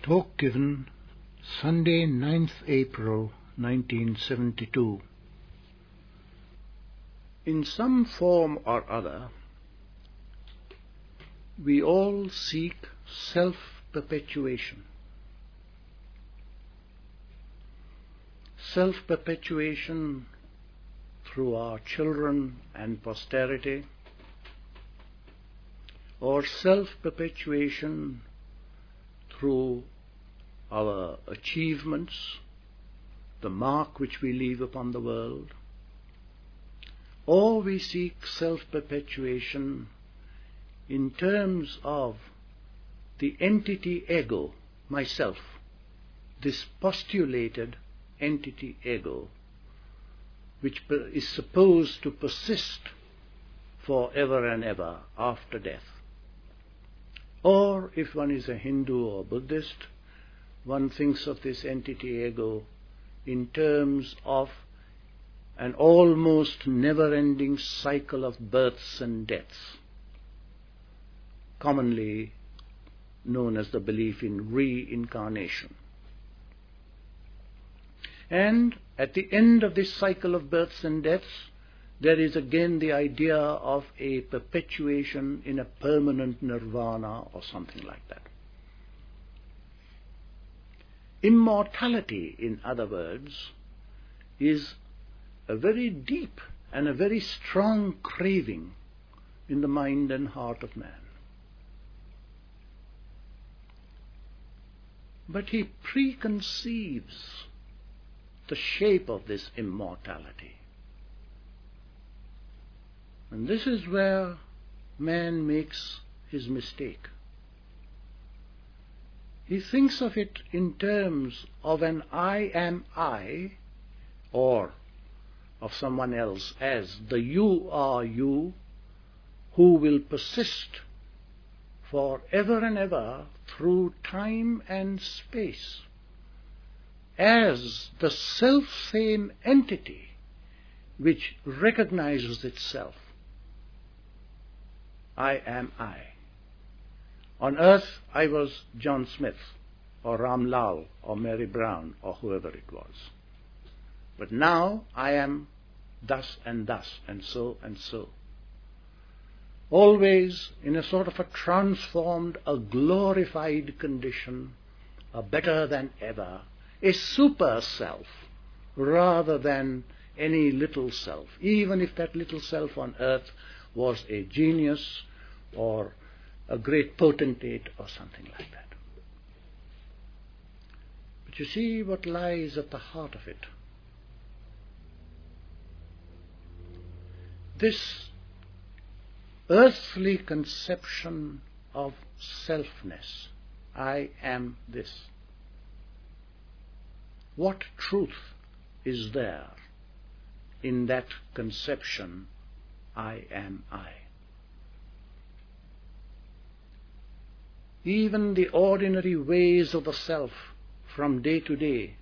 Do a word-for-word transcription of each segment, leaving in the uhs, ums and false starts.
Talk given Sunday, ninth April nineteen seventy-two. In some form or other, we all seek self-perpetuation. Self-perpetuation through our children and posterity, or self-perpetuation through our achievements, the mark which we leave upon the world, or we seek self-perpetuation in terms of the entity ego, myself, this postulated entity ego, which is supposed to persist for ever and ever after death. Or if one is a Hindu or Buddhist, one thinks of this entity ego in terms of an almost never-ending cycle of births and deaths, commonly known as the belief in reincarnation. And at the end of this cycle of births and deaths, there is again the idea of a perpetuation in a permanent nirvana or something like that. Immortality, in other words, is a very deep and a very strong craving in the mind and heart of man. But he preconceives the shape of this immortality. And this is where man makes his mistake. He thinks of it in terms of an I am I, or of someone else as the you are you, who will persist for ever and ever through time and space, as the self-same entity which recognizes itself. I am I. On earth I was John Smith, or Ram Lal, or Mary Brown, or whoever it was. But now I am thus and thus, and so and so. Always in a sort of a transformed, a glorified condition, a better than ever, a super self, rather than any little self, even if that little self on earth was a genius or a great potentate or something like that. But you see what lies at the heart of it. This earthly conception of selfness, I am this. What truth is there in that conception, I am I? Even the ordinary ways of the self from day to day,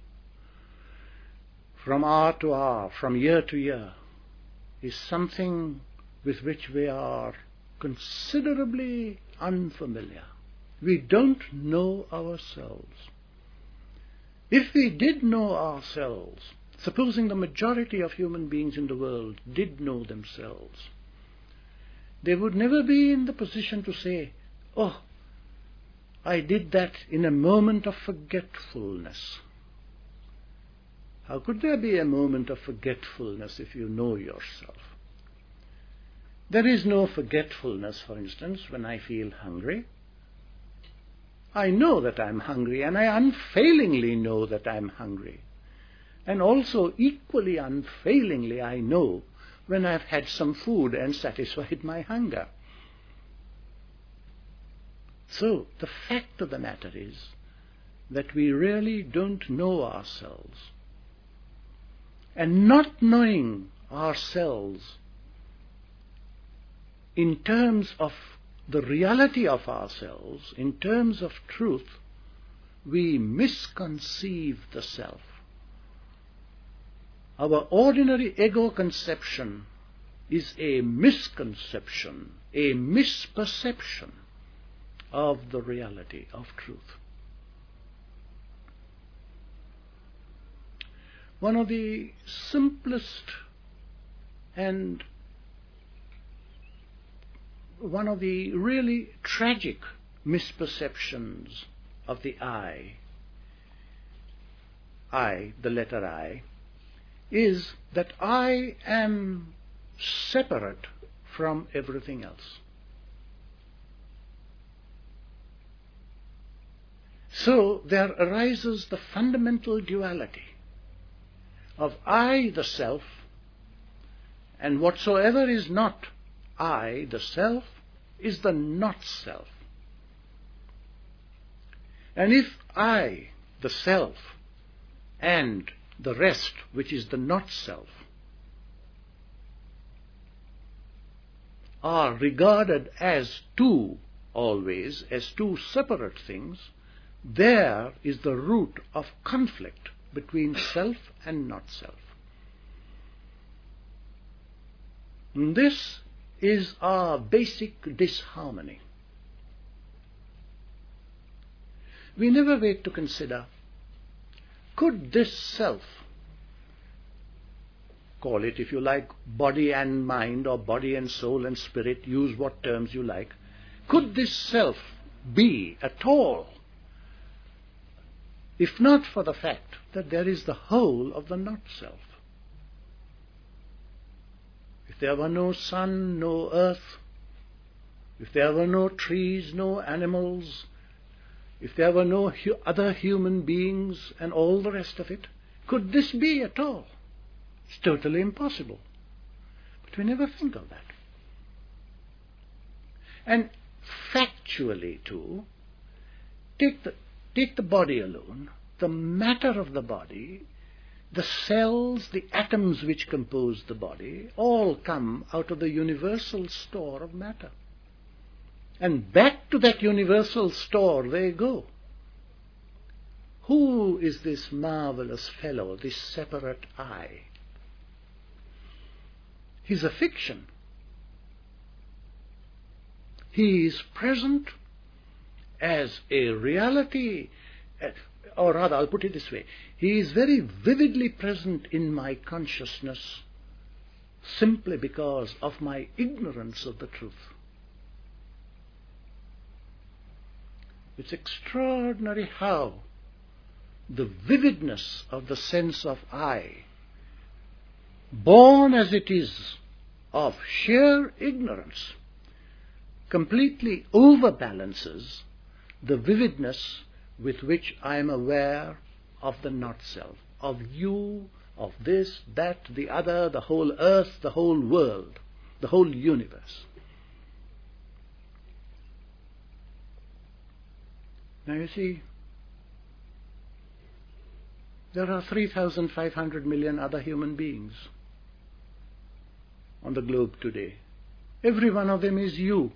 from hour to hour, from year to year, is something with which we are considerably unfamiliar. We don't know ourselves. If we did know ourselves, supposing the majority of human beings in the world did know themselves, they would never be in the position to say, oh, I did that in a moment of forgetfulness. How could there be a moment of forgetfulness if you know yourself? There is no forgetfulness, for instance, when I feel hungry. I know that I'm hungry, and I unfailingly know that I'm hungry. And also, equally unfailingly, I know when I've had some food and satisfied my hunger. So, the fact of the matter is that we really don't know ourselves. And not knowing ourselves in terms of the reality of ourselves, in terms of truth, we misconceive the self. Our ordinary ego conception is a misconception, a misperception of the reality of truth. one of the simplest and one of the really tragic misperceptions of the I, I, the letter I, is that I am separate from everything else. So there arises the fundamental duality of I, the self, and whatsoever is not I, the self, is the not self. And if I, the self, and the rest, which is the not self, are regarded as two always, as two separate things, there is the root of conflict between self and not self. And this is our basic disharmony. We never wait to consider, could this self, call it if you like body and mind or body and soul and spirit, use what terms you like, could this self be at all, if not for the fact that there is the whole of the not self? If there were no sun, no earth, if there were no trees, no animals, if there were no hu- other human beings and all the rest of it, could this be at all? It's totally impossible. But we never think of that. And factually too, take the, take the body alone, the matter of the body, the cells, the atoms which compose the body, all come out of the universal store of matter. And back to that universal store they go. Who is this marvelous fellow, this separate I? He's a fiction. He is present as a reality, or rather, I'll put it this way, he is very vividly present in my consciousness simply because of my ignorance of the truth. It's extraordinary how the vividness of the sense of I, born as it is of sheer ignorance, completely overbalances the vividness with which I am aware of the not self, of you, of this, that, the other, the whole earth, the whole world, the whole universe. Now you see, there are three thousand five hundred million other human beings on the globe today. Every one of them is you.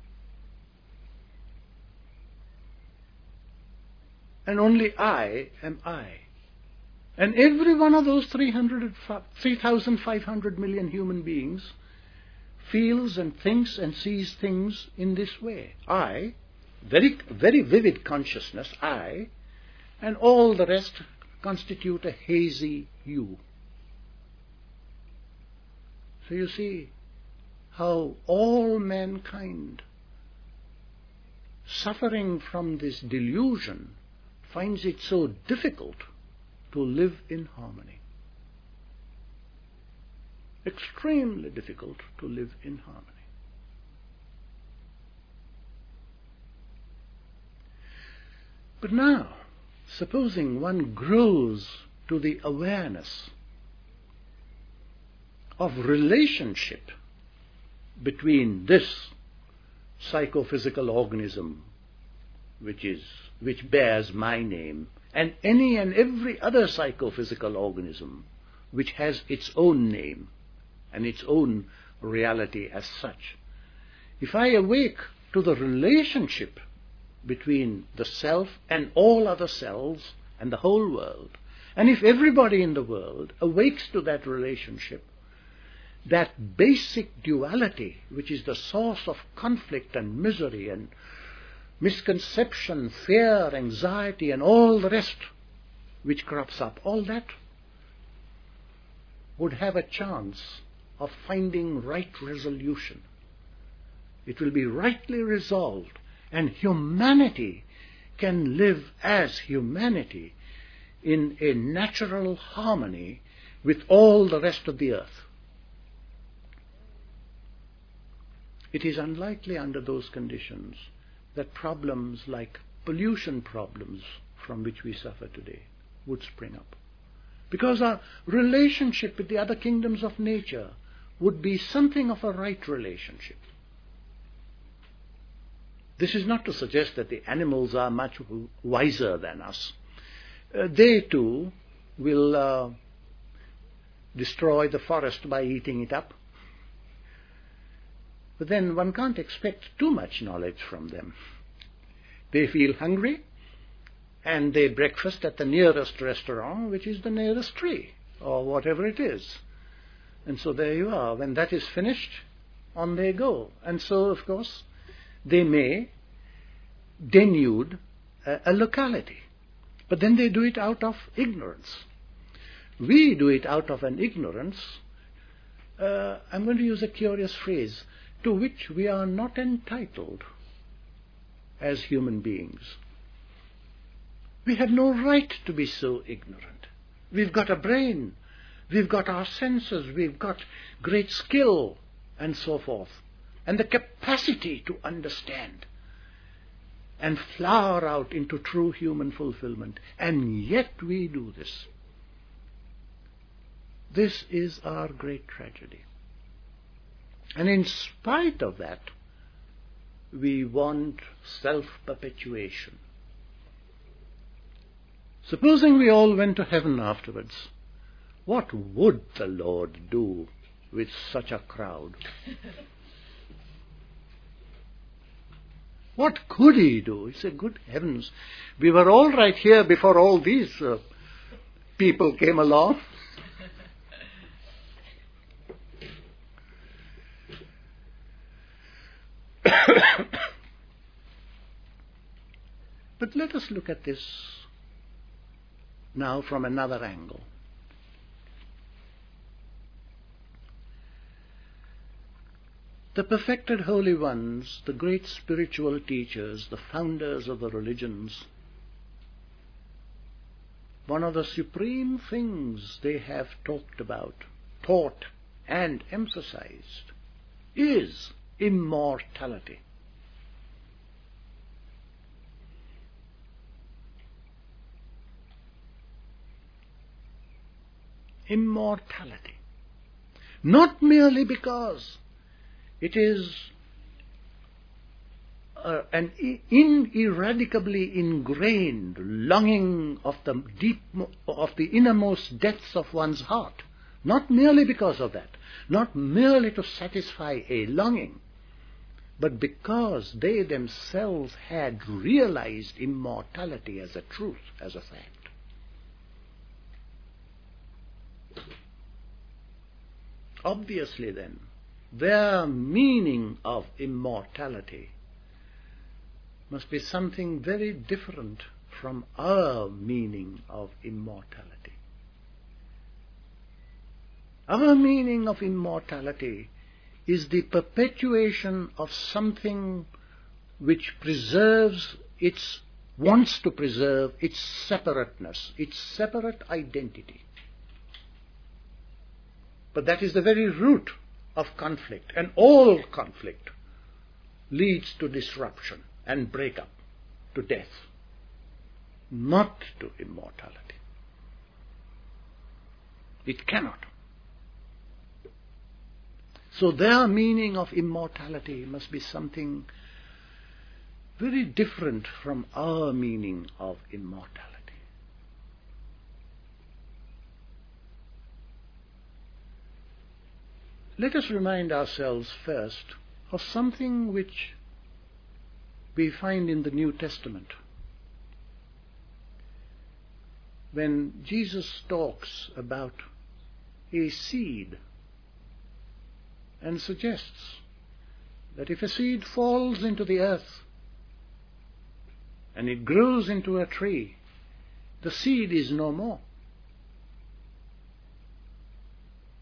And only I am I. And every one of those three thousand five hundred million human beings feels and thinks and sees things in this way. I, very, very vivid consciousness, I, and all the rest constitute a hazy you. So you see how all mankind, suffering from this delusion, finds it so difficult to live in harmony. Extremely difficult to live in harmony. But now, supposing one grows to the awareness of relationship between this psychophysical organism, which is which bears my name, and any and every other psychophysical organism which has its own name and its own reality as such. If I awake to the relationship between the self and all other cells and the whole world, and if everybody in the world awakes to that relationship, that basic duality which is the source of conflict and misery and misconception, fear, anxiety, and all the rest which crops up, all that would have a chance of finding right resolution. It will be rightly resolved, and humanity can live as humanity in a natural harmony with all the rest of the earth. It is unlikely under those conditions that problems like pollution problems from which we suffer today would spring up. Because our relationship with the other kingdoms of nature would be something of a right relationship. This is not to suggest that the animals are much wiser than us. Uh, they too will uh, destroy the forest by eating it up. But then one can't expect too much knowledge from them. They feel hungry, and they breakfast at the nearest restaurant, which is the nearest tree, or whatever it is. And so there you are. When that is finished, on they go. And so, of course, they may denude a, a locality. But then they do it out of ignorance. We do it out of an ignorance, uh, I'm going to use a curious phrase, to which we are not entitled as human beings. We have no right to be so ignorant. We've got a brain, we've got our senses, we've got great skill, and so forth, and the capacity to understand and flower out into true human fulfillment. And yet we do this. This is our great tragedy. And in spite of that, we want self-perpetuation. Supposing we all went to heaven afterwards, what would the Lord do with such a crowd? What could he do? He said, good heavens, we were all right here before all these uh, people came along. But let us look at this now from another angle. The perfected holy ones, the great spiritual teachers, the founders of the religions, one of the supreme things they have talked about, taught and emphasized is immortality. Immortality. Not merely because it is uh, an ineradicably ingrained longing of the deep, of the innermost depths of one's heart. Not merely because of that. Not merely to satisfy a longing, but because they themselves had realized immortality as a truth, as a fact. Obviously then, their meaning of immortality must be something very different from our meaning of immortality. Our meaning of immortality is the perpetuation of something which preserves its, wants to preserve its separateness, its separate identity. But that is the very root of conflict, and all conflict leads to disruption and breakup, to death, not to immortality. It cannot. So their meaning of immortality must be something very different from our meaning of immortality. Let us remind ourselves first of something which we find in the New Testament. When Jesus talks about a seed and suggests that if a seed falls into the earth and it grows into a tree, the seed is no more.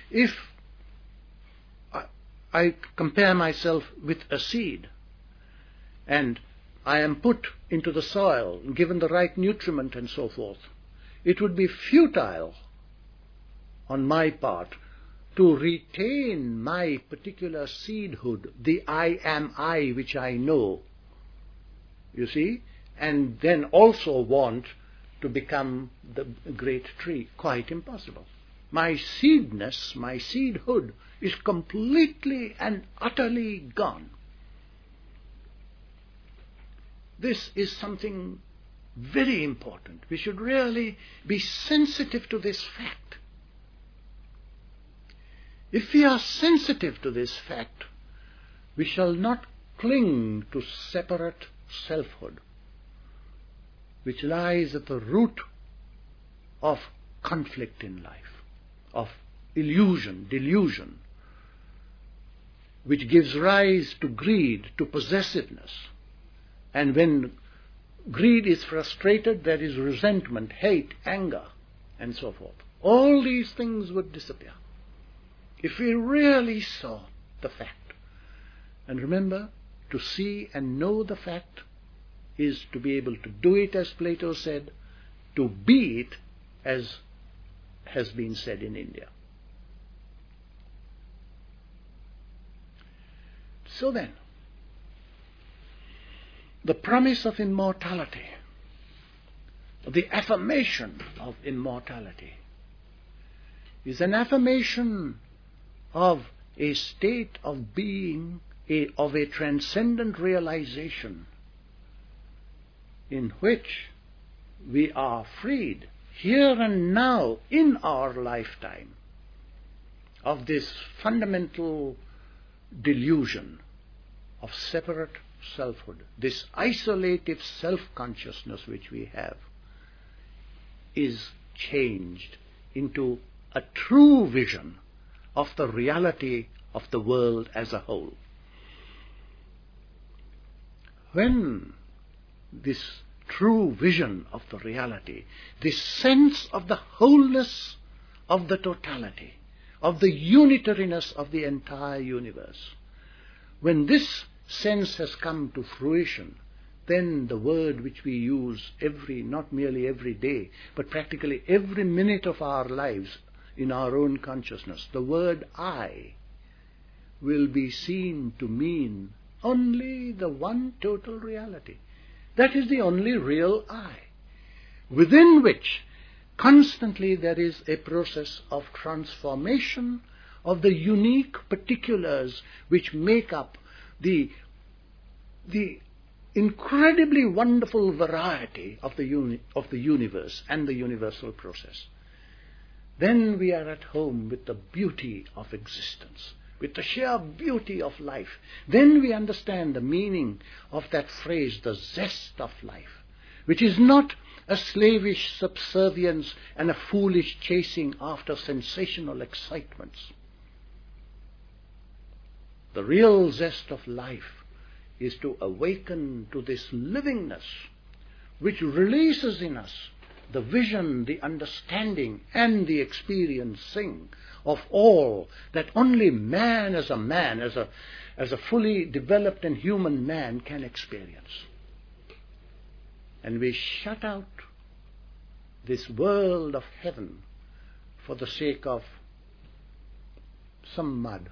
If I, I compare myself with a seed, and I am put into the soil, given the right nutriment and so forth, it would be futile on my part to retain my particular seedhood, the I am I which I know, you see, and then also want to become the great tree. Quite impossible. My seedness, my seedhood is completely and utterly gone. This is something very important. We should really be sensitive to this fact. If we are sensitive to this fact, we shall not cling to separate selfhood, which lies at the root of conflict in life, of illusion, delusion, which gives rise to greed, to possessiveness. And when greed is frustrated, there is resentment, hate, anger, and so forth. All these things would disappear if we really saw the fact. And remember, to see and know the fact is to be able to do it, as Plato said, to be it, as has been said in India. So then, the promise of immortality, the affirmation of immortality, is an affirmation of a state of being, a, of a transcendent realization in which we are freed here and now in our lifetime of this fundamental delusion of separate selfhood. This isolative self-consciousness which we have is changed into a true vision of the reality of the world as a whole. When this true vision of the reality, this sense of the wholeness of the totality, of the unitariness of the entire universe, when this sense has come to fruition, then the word which we use every, not merely every day, but practically every minute of our lives in our own consciousness, the word I will be seen to mean only the one total reality. That is the only real I, within which constantly there is a process of transformation of the unique particulars which make up the, the incredibly wonderful variety of the, uni, of the universe and the universal process. Then we are at home with the beauty of existence, with the sheer beauty of life. Then we understand the meaning of that phrase, the zest of life, which is not a slavish subservience and a foolish chasing after sensational excitements. The real zest of life is to awaken to this livingness which releases in us the vision, the understanding, and the experiencing of all that only man as a man, as a, as a fully developed and human man can experience. And we shut out this world of heaven for the sake of some mud.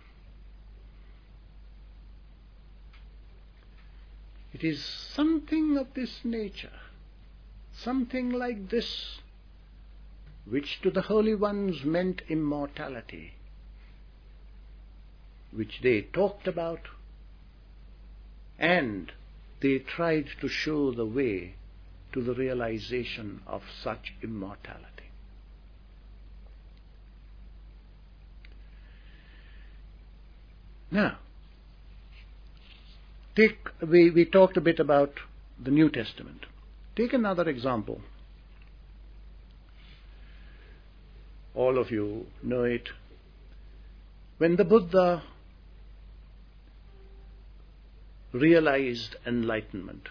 It is something of this nature, something like this, which to the holy ones meant immortality, which they talked about, and they tried to show the way to the realization of such immortality. Now, take, we, we talked a bit about the New Testament. Take another example. All of you know it. When the Buddha realized enlightenment,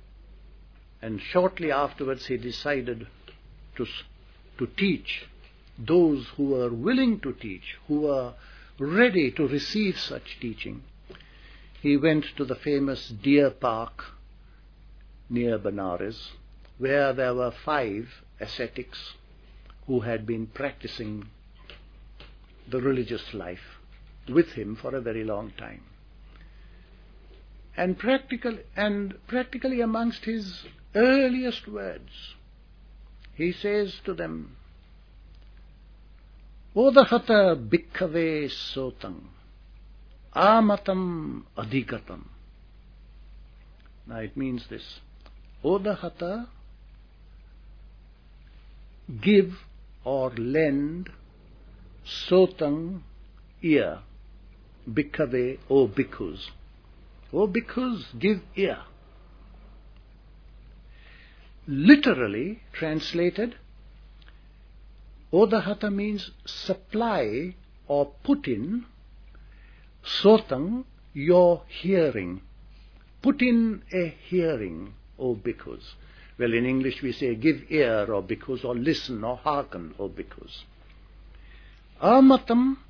and shortly afterwards he decided to, to teach those who were willing to teach, who were ready to receive such teaching, he went to the famous Deer Park near Benares, where there were five ascetics who had been practicing the religious life with him for a very long time. And, practical, and practically amongst his earliest words, he says to them, Odahata bhikkhave sotam, amatam adhigatam. Now it means this. Odahata, give or lend, sotam, ear, bhikkhave, O bhikkhus. O bhikkhus, give ear. Literally translated, Odahata means supply or put in, sotam, your hearing. Put in a hearing, O bhikkhus. Well, in English we say give ear, O bhikkhus, or listen or hearken, O bhikkhus. Amatam,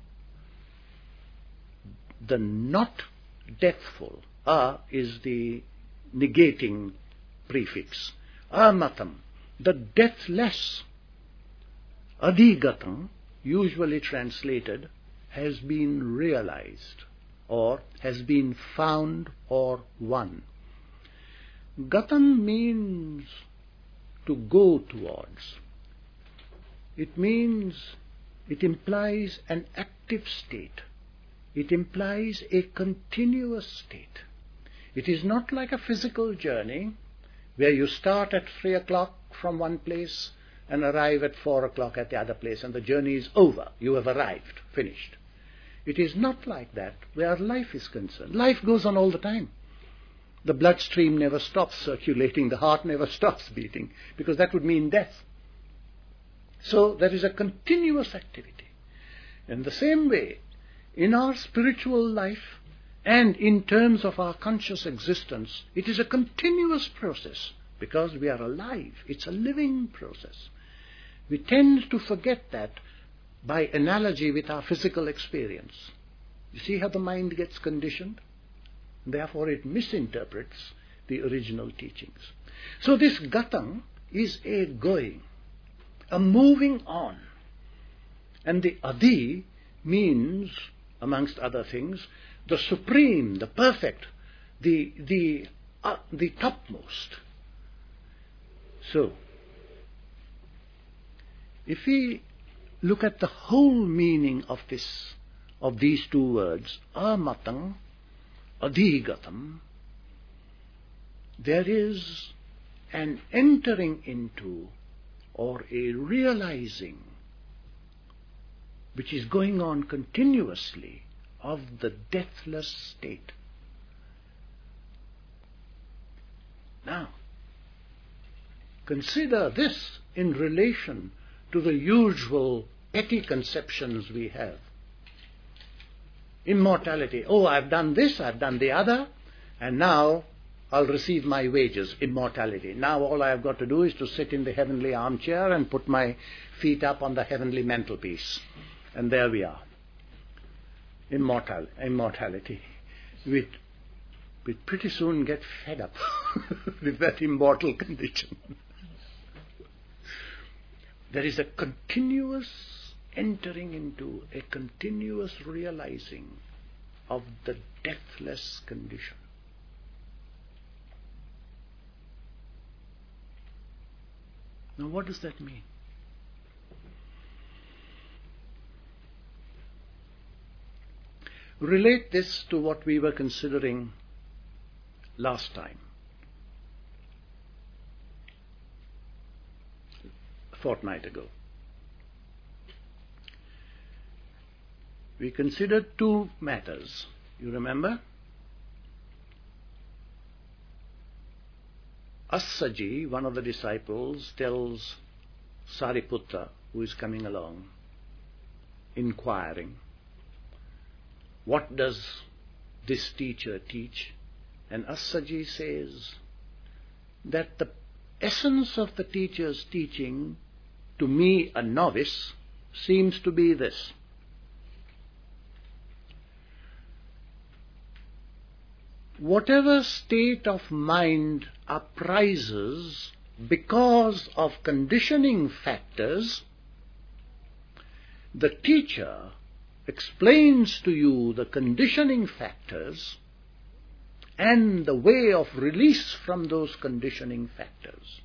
the not deathful. A is the negating prefix. Amatam, the deathless. Adhigatam, usually translated, has been realized or has been found or won. Gatam means to go towards. It means, it implies an active state. It implies a continuous state. It is not like a physical journey where you start at three o'clock from one place and arrive at four o'clock at the other place and the journey is over. You have arrived, finished. It is not like that where life is concerned. Life goes on all the time. The bloodstream never stops circulating, the heart never stops beating, because that would mean death. So there is a continuous activity. In the same way, in our spiritual life and in terms of our conscious existence, it is a continuous process because we are alive. It's a living process. We tend to forget that by analogy with our physical experience. You see how the mind gets conditioned? Therefore it misinterprets the original teachings. So this gatam is a going, a moving on. And the adi means, amongst other things, the supreme, the perfect, the, the, uh, the topmost. So, if we look at the whole meaning of this, of these two words, amatam, adhigatam, there is an entering into or a realizing which is going on continuously of the deathless state. Now, consider this in relation to the usual petty conceptions we have. Immortality. Oh, I've done this, I've done the other, and now I'll receive my wages. Immortality. Now all I've got to do is to sit in the heavenly armchair and put my feet up on the heavenly mantelpiece. And there we are. Immortal, immortality. We'd, we'd pretty soon get fed up with that immortal condition. There is a continuous entering into, a continuous realizing of the deathless condition. Now what does that mean? Relate this to what we were considering last time, a fortnight ago. We considered two matters. You remember? Assaji, one of the disciples, tells Sariputta, who is coming along, inquiring, what does this teacher teach? And Assaji says that the essence of the teacher's teaching, to me, a novice, seems to be this. Whatever state of mind arises because of conditioning factors, the teacher explains to you the conditioning factors and the way of release from those conditioning factors.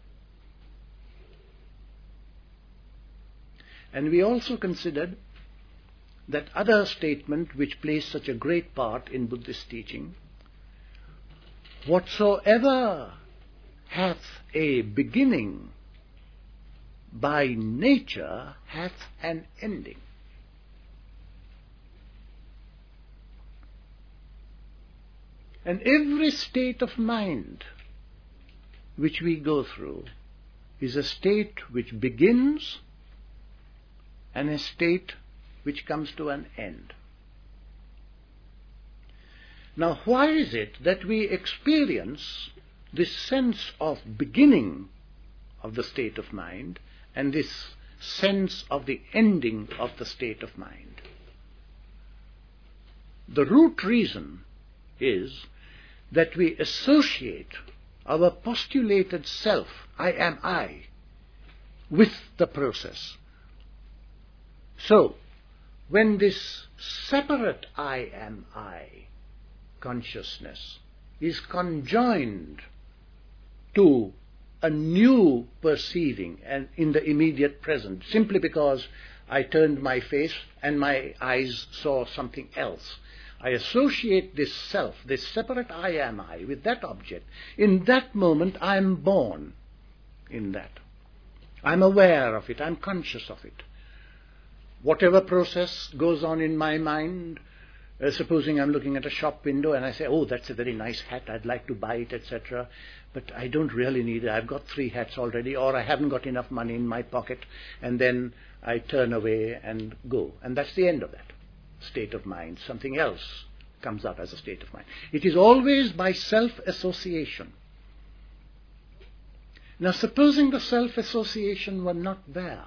And we also considered that other statement which plays such a great part in Buddhist teaching: whatsoever hath a beginning by nature hath an ending. And every state of mind which we go through is a state which begins and a state which comes to an end. Now, why is it that we experience this sense of beginning of the state of mind and this sense of the ending of the state of mind? The root reason is that we associate our postulated self, I am I, with the process. So, when this separate I am I consciousness is conjoined to a new perceiving and in the immediate present, simply because I turned my face and my eyes saw something else, I associate this self, this separate I am I, with that object. In that moment I am born in that. I'm aware of it, I'm conscious of it. Whatever process goes on in my mind, uh, supposing I'm looking at a shop window and I say, oh, that's a very nice hat, I'd like to buy it, et cetera, but I don't really need it, I've got three hats already, or I haven't got enough money in my pocket, and then I turn away and go. And that's the end of that state of mind. Something else comes up as a state of mind. It is always by self-association. Now, supposing the self-association were not there,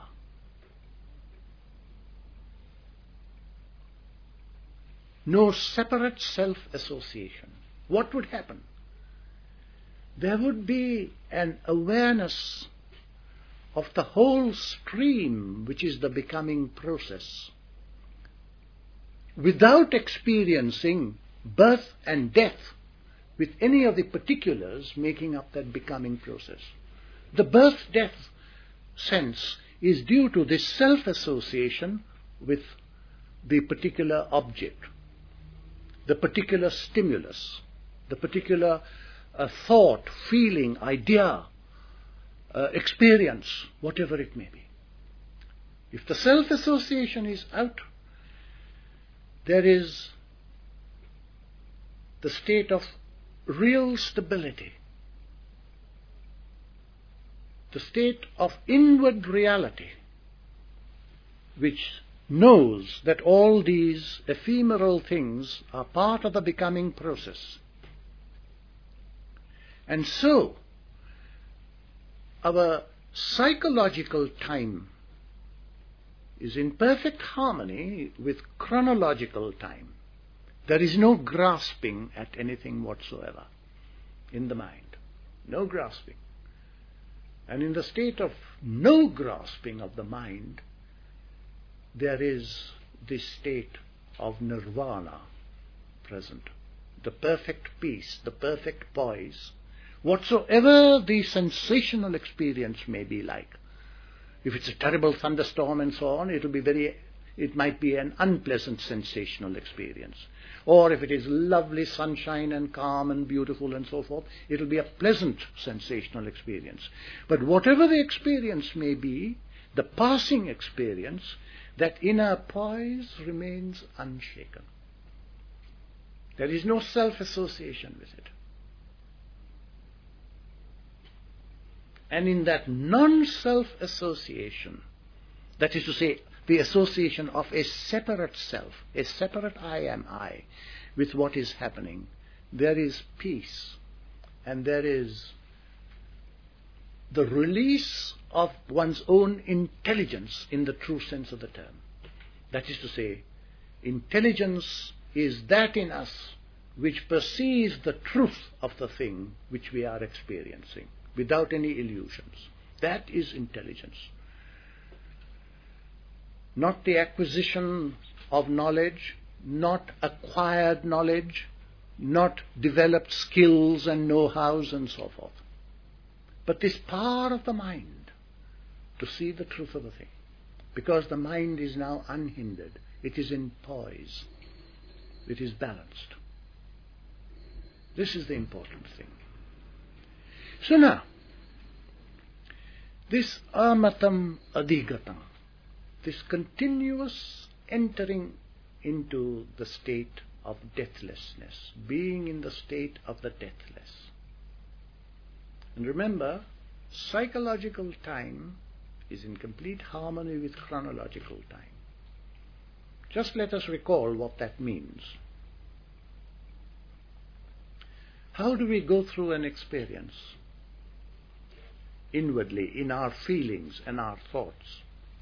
no separate self-association, what would happen? There would be an awareness of the whole stream, which is the becoming process, without experiencing birth and death with any of the particulars making up that becoming process. The birth-death sense is due to this self-association with the particular object, the particular stimulus, the particular uh, thought, feeling, idea, uh, experience, whatever it may be. If the self-association is out, there is the state of real stability, the state of inward reality, which knows that all these ephemeral things are part of the becoming process. And so, our psychological time is in perfect harmony with chronological time. There is no grasping at anything whatsoever in the mind. No grasping. And in the state of no grasping of the mind, there is this state of nirvana present. The perfect peace, the perfect poise, whatsoever the sensational experience may be like. If it's a terrible thunderstorm and so on, it will be very, it might be an unpleasant sensational experience. Or if it is lovely sunshine and calm and beautiful and so forth, it will be a pleasant sensational experience. But whatever the experience may be, the passing experience, that inner poise remains unshaken. There is no self-association with it. And in that non-self-association, that is to say, the association of a separate self, a separate I am I, with what is happening, there is peace, and there is the release of one's own intelligence in the true sense of the term. That is to say, intelligence is that in us which perceives the truth of the thing which we are experiencing without any illusions. That is intelligence. Not the acquisition of knowledge, not acquired knowledge, not developed skills and know-hows and so forth, but this power of the mind to see the truth of a thing, because the mind is now unhindered, it is in poise, it is balanced. This is the important thing. So now, this amatam adigatam, this continuous entering into the state of deathlessness, being in the state of the deathless. And remember, psychological time is in complete harmony with chronological time. Just let us recall what that means. How do we go through an experience inwardly in our feelings and our thoughts?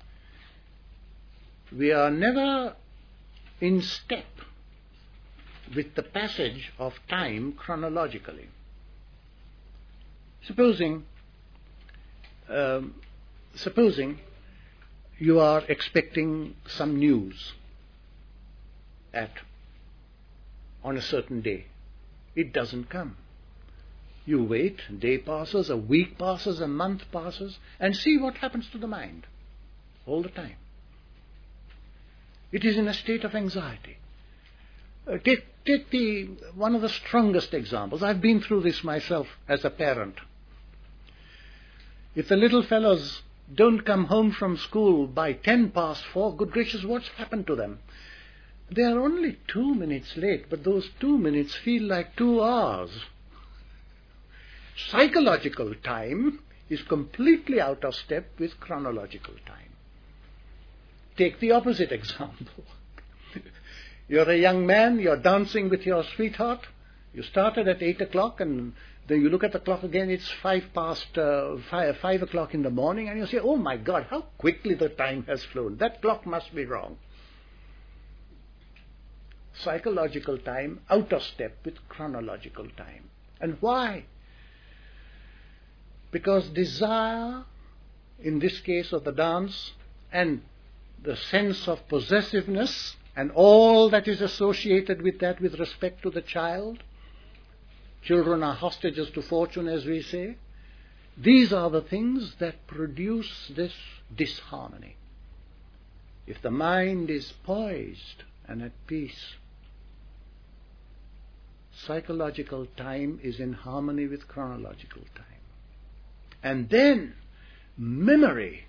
We are never in step with the passage of time chronologically. Supposing, um, supposing you are expecting some news at on a certain day. It doesn't come. You wait, a day passes, a week passes, a month passes, and see what happens to the mind all the time. It is in a state of anxiety. Uh, take take the one of the strongest examples. I've been through this myself as a parent. If the little fellows don't come home from school by ten past four, good gracious, what's happened to them? They are only two minutes late, but those two minutes feel like two hours. Psychological time is completely out of step with chronological time. Take the opposite example. You're a young man, you're dancing with your sweetheart. You started at eight o'clock, and then you look at the clock again, it's five past uh, five, five o'clock in the morning, and you say, oh my God, how quickly the time has flown. That clock must be wrong. Psychological time out of step with chronological time. And why? Because desire, in this case of the dance, and the sense of possessiveness and all that is associated with that with respect to the child, children are hostages to fortune, as we say, these are the things that produce this disharmony. If the mind is poised and at peace, psychological time is in harmony with chronological time. And then memory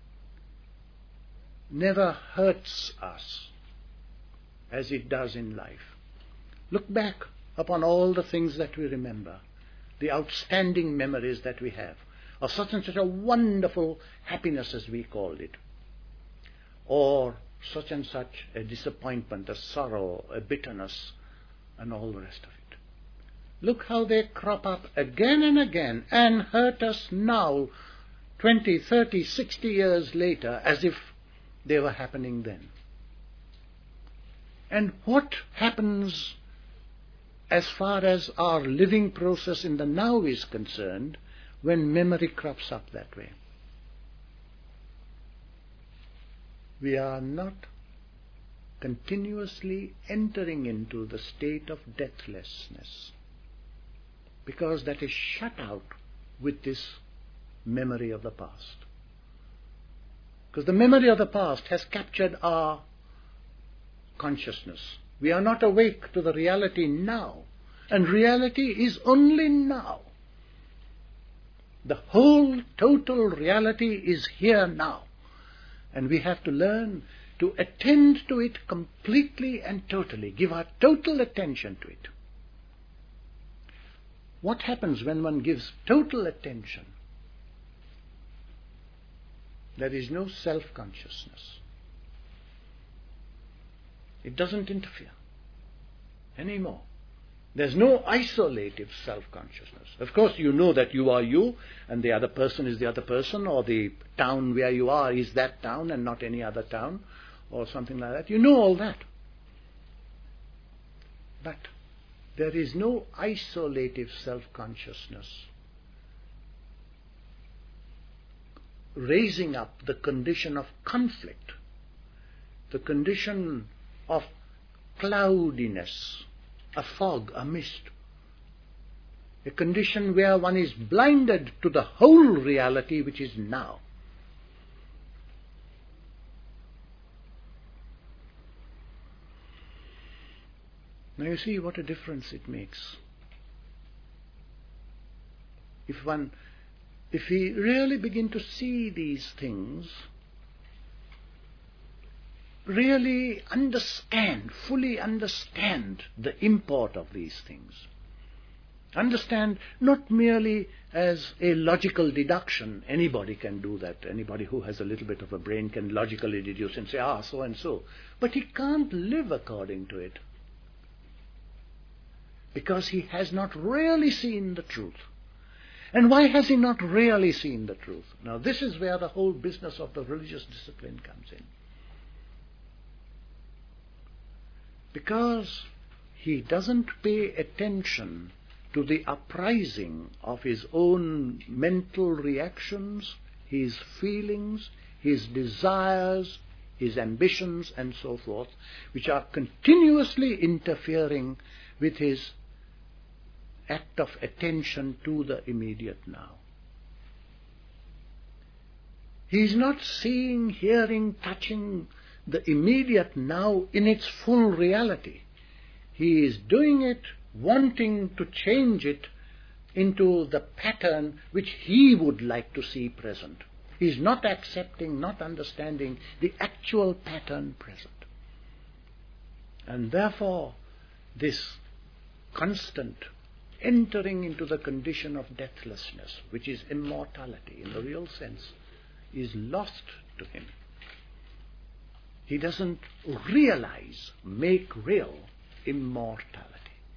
never hurts us as it does in life. Look back upon all the things that we remember, the outstanding memories that we have of such and such a wonderful happiness, as we called it, or such and such a disappointment, a sorrow, a bitterness, and all the rest of it. Look how they crop up again and again and hurt us now, twenty, thirty, sixty years later, as if they were happening then. And what happens as far as our living process in the now is concerned when memory crops up that way? We are not continuously entering into the state of deathlessness, because that is shut out with this memory of the past. Because the memory of the past has captured our consciousness. We are not awake to the reality now, and reality is only now. The whole total reality is here now, and we have to learn to attend to it completely and totally, give our total attention to it. What happens when one gives total attention? There is no self-consciousness. It doesn't interfere anymore. There's no isolative self-consciousness. Of course, you know that you are you, and the other person is the other person, or the town where you are is that town and not any other town, or something like that. You know all that. But there is no isolative self-consciousness raising up the condition of conflict, the condition of cloudiness, a fog, a mist, a condition where one is blinded to the whole reality which is now. Now you see what a difference it makes. If one, if we really begin to see these things, really understand, fully understand the import of these things, understand not merely as a logical deduction. Anybody can do that. Anybody who has a little bit of a brain can logically deduce and say, ah, so and so. But he can't live according to it, because he has not really seen the truth. And why has he not really seen the truth? Now this is where the whole business of the religious discipline comes in. Because he doesn't pay attention to the uprising of his own mental reactions, his feelings, his desires, his ambitions and so forth, which are continuously interfering with his act of attention to the immediate now. He is not seeing, hearing, touching the immediate now in its full reality. He is doing it, wanting to change it into the pattern which he would like to see present. He is not accepting, not understanding the actual pattern present. And therefore, this constant entering into the condition of deathlessness, which is immortality in the real sense, is lost to him. He doesn't realize, make real immortality.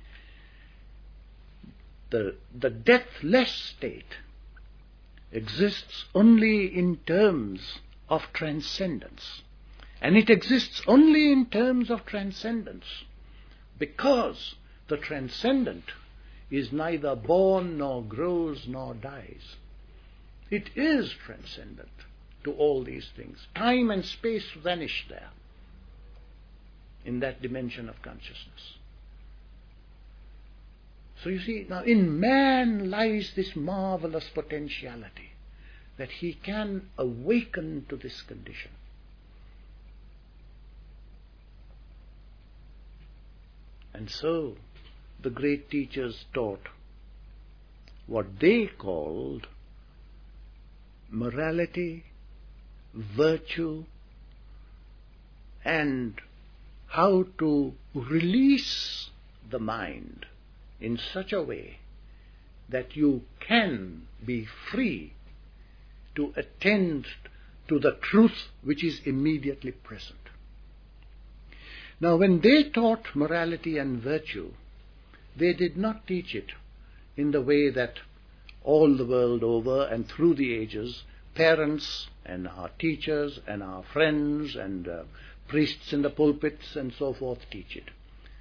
The, the deathless state exists only in terms of transcendence. And it exists only in terms of transcendence, because the transcendent is neither born nor grows nor dies. It is transcendent to all these things. Time and space vanish there, in that dimension of consciousness. So you see, now in man lies this marvelous potentiality, that he can awaken to this condition. And so the great teachers taught what they called morality, virtue, and how to release the mind in such a way that you can be free to attend to the truth which is immediately present. Now, when they taught morality and virtue, they did not teach it in the way that all the world over and through the ages, parents and our teachers and our friends and uh, priests in the pulpits and so forth teach it.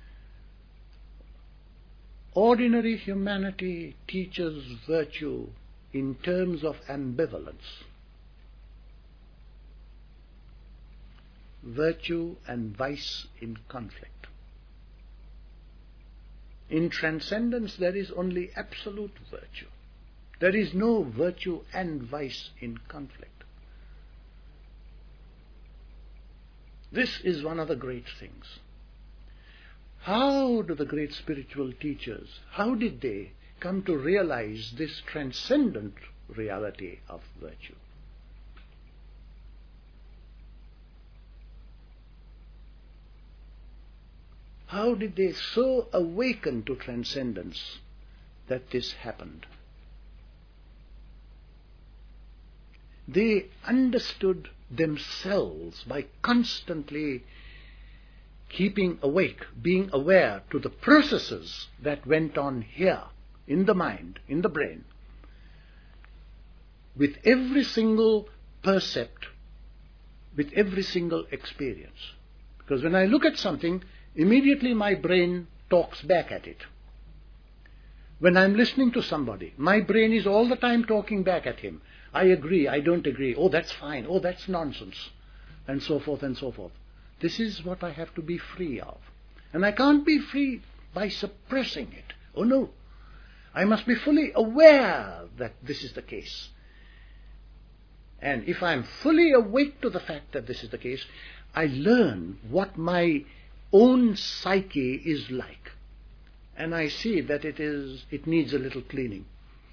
Ordinary humanity teaches virtue in terms of ambivalence. Virtue and vice in conflict. In transcendence there is only absolute virtue. There is no virtue and vice in conflict. This is one of the great things. How do the great spiritual teachers, how did they come to realize this transcendent reality of virtue? How did they so awaken to transcendence that this happened? They understood themselves by constantly keeping awake, being aware to the processes that went on here, in the mind, in the brain, with every single percept, with every single experience. Because when I look at something, immediately my brain talks back at it. When I'm listening to somebody, my brain is all the time talking back at him. I agree, I don't agree, oh that's fine, oh that's nonsense, and so forth and so forth. This is what I have to be free of. And I can't be free by suppressing it. Oh no. I must be fully aware that this is the case. And if I'm fully awake to the fact that this is the case, I learn what my own psyche is like. And I see that it is, it needs a little cleaning.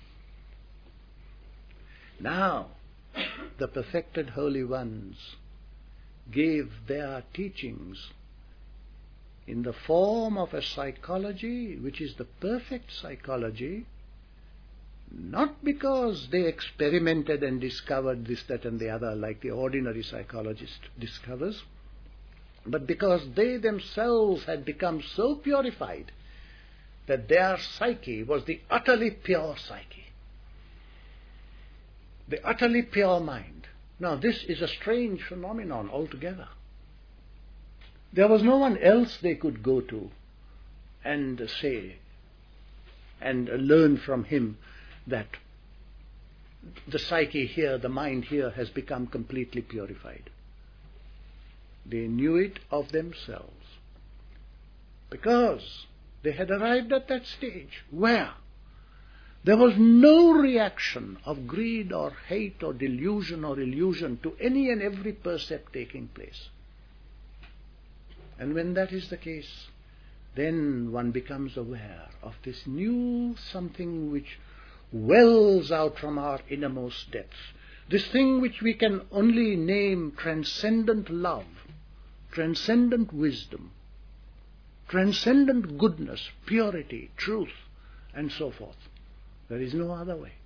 Now, the perfected holy ones gave their teachings in the form of a psychology which is the perfect psychology, not because they experimented and discovered this, that and the other like the ordinary psychologist discovers, but because they themselves had become so purified that their psyche was the utterly pure psyche, the utterly pure mind. Now this is a strange phenomenon altogether. There was no one else they could go to and say and learn from him that the psyche here, the mind here has become completely purified. They knew it of themselves because they had arrived at that stage where there was no reaction of greed or hate or delusion or illusion to any and every percept taking place. And when that is the case, then one becomes aware of this new something which wells out from our innermost depths. This thing which we can only name transcendent love, transcendent wisdom, transcendent goodness, purity, truth, and so forth. There is no other way.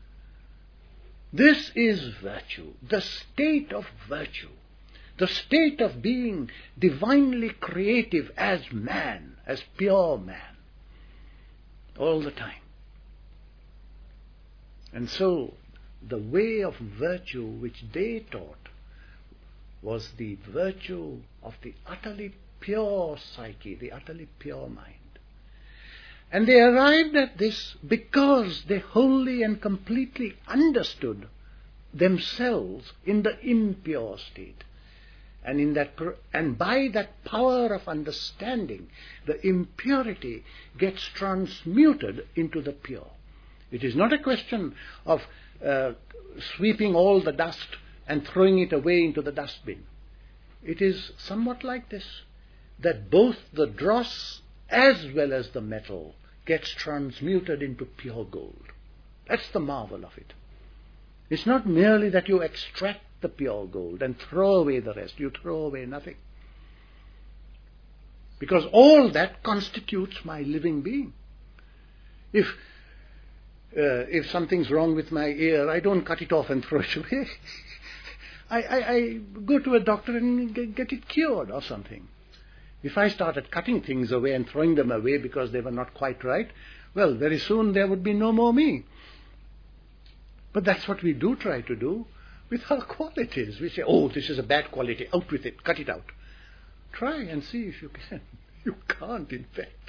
This is virtue, the state of virtue, the state of being divinely creative as man, as pure man, all the time. And so, the way of virtue which they taught was the virtue of the utterly pure psyche, the utterly pure mind. And they arrived at this because they wholly and completely understood themselves in the impure state. And in that, and by that power of understanding, the impurity gets transmuted into the pure. It is not a question of uh, sweeping all the dust and throwing it away into the dustbin. It is somewhat like this, that both the dross as well as the metal gets transmuted into pure gold. That's the marvel of it. It's not merely that you extract the pure gold and throw away the rest. You throw away nothing. Because all that constitutes my living being. If uh, if something's wrong with my ear, I don't cut it off and throw it away. I, I, I go to a doctor and get it cured or something. If I started cutting things away and throwing them away because they were not quite right, well, very soon there would be no more me. But that's what we do try to do with our qualities. We say, oh, this is a bad quality, out with it, cut it out. Try and see if you can. You can't, in fact.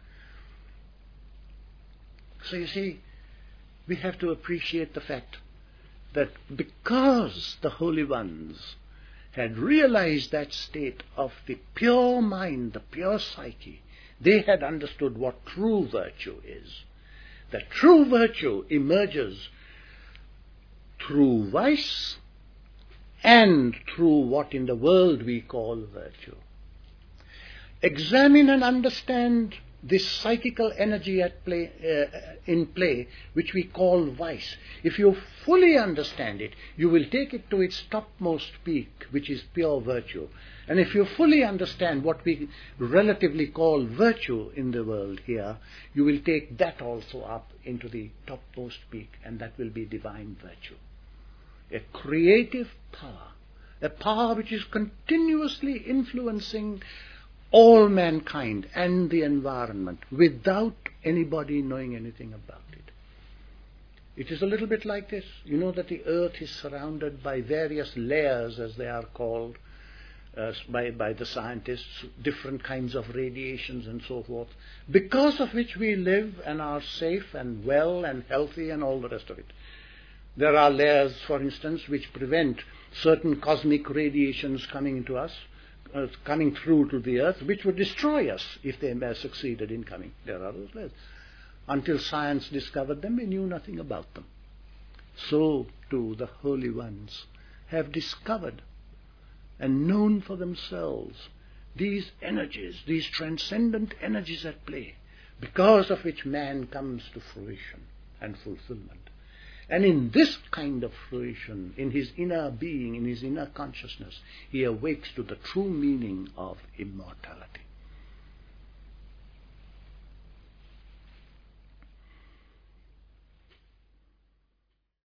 So you see, we have to appreciate the fact that because the holy ones had realized that state of the pure mind, the pure psyche, they had understood what true virtue is. That true virtue emerges through vice and through what in the world we call virtue. Examine and understand this psychical energy at play, uh, in play, which we call vice. If you fully understand it, you will take it to its topmost peak, which is pure virtue. And if you fully understand what we relatively call virtue in the world here, you will take that also up into the topmost peak, and that will be divine virtue. A creative power, a power which is continuously influencing all mankind and the environment without anybody knowing anything about it. It is a little bit like this. You know that the earth is surrounded by various layers, as they are called, uh, by, by the scientists, different kinds of radiations and so forth, because of which we live and are safe and well and healthy and all the rest of it. There are layers, for instance, which prevent certain cosmic radiations coming into us, uh, coming through to the earth, which would destroy us if they may succeeded in coming. There are those layers. Until science discovered them, we knew nothing about them. So too the holy ones have discovered and known for themselves these energies, these transcendent energies at play, because of which man comes to fruition and fulfillment. And in this kind of fruition, in his inner being, in his inner consciousness, he awakes to the true meaning of immortality.